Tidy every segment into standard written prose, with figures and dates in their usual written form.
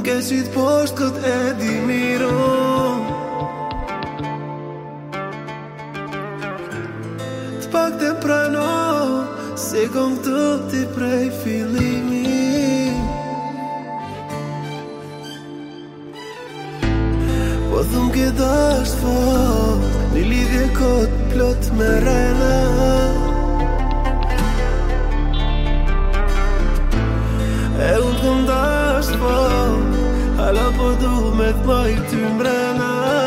ke qit posht kët e di miro. T'pak të prano se kom këtu ti prej fillimi. Po thum ke dasht fort, një lidhje kot plot me rena. E unë kom dasht fort, hala po du me t'maj ty mrena.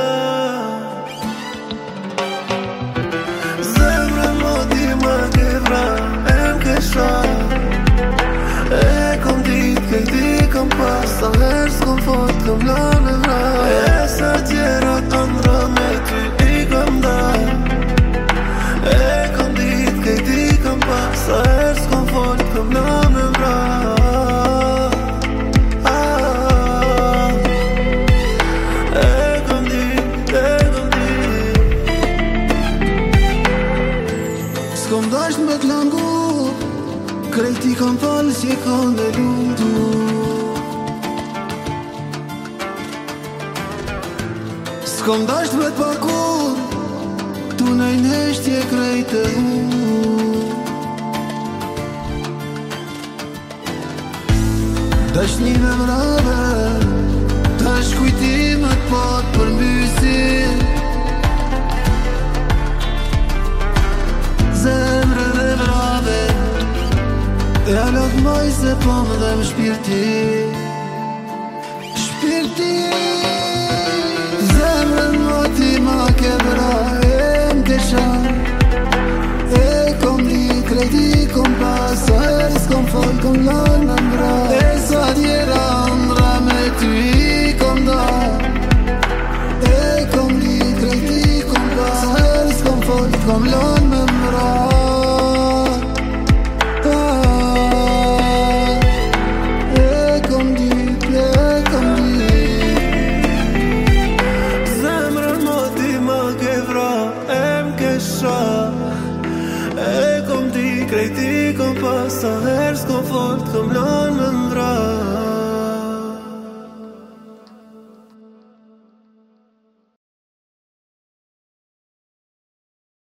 Zemrën mo di ma ke vra, e m'ke shak. E kom dit ke ti kom pas, sa her s'kom fort kom lanë e vra. E sa tjerat andra me ty I kom da. E kom dit ke ti kom pas, sa her s'kom fort kom lanë e vra. S'kom dasht me t'langu, krejt I kom falë si e kom dhe lutu. S'kom dasht me t'paku, tu nej neshtje krejt e hu. Dash një me mrave, dash kujtimet pat për mbysin. Zemrë dhe brave, e alat maj se pom dhe më shpirti. Shpirti, zemrën më ti ma ke bra, e m'ke shan. E kom di krejti kom pas, sa her s'kom fol kom lanë në mbra. E sa tjera ndra me ty I kom da. E kom di krejti kom pas, sa her s'kom fol kom lanë në mbra. E kom di krejti kom pas, sa her s'kom fort kom lanë më ndra.